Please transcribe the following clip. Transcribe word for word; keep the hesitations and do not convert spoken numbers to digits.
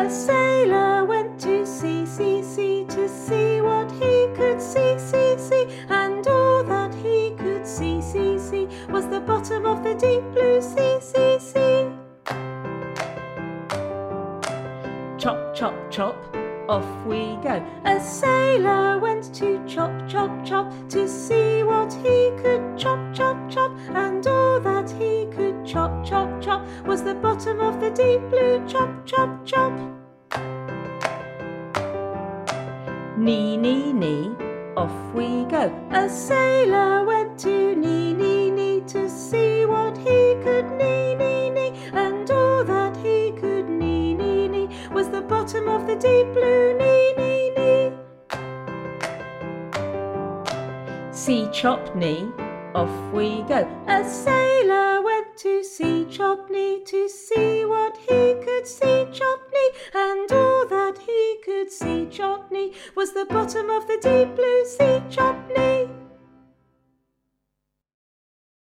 A sailor went to sea, sea, sea, to see what he could see, see, see, and all that he could see, see, see, was the bottom of the deep blue sea, sea, sea. Chop, chop, chop, off we go. A sailor went to chop, chop, chop, to see what he could chop, chop, chop, and all that he could chop, chop, chop, was the bottom of the deep blue chop, chop, chop. Nee, nee, nee, off we go. A sailor went to nee, nee, nee, to see what he could nee, nee, nee, and all that he could nee, nee, nee, was the bottom of the deep blue nee, nee, nee. See chop nee, off we go. A sailor went to see chop nee, to see what he could see chop nee, and all that he could see chop nee, was the bottom of the deep blue sea chop nee.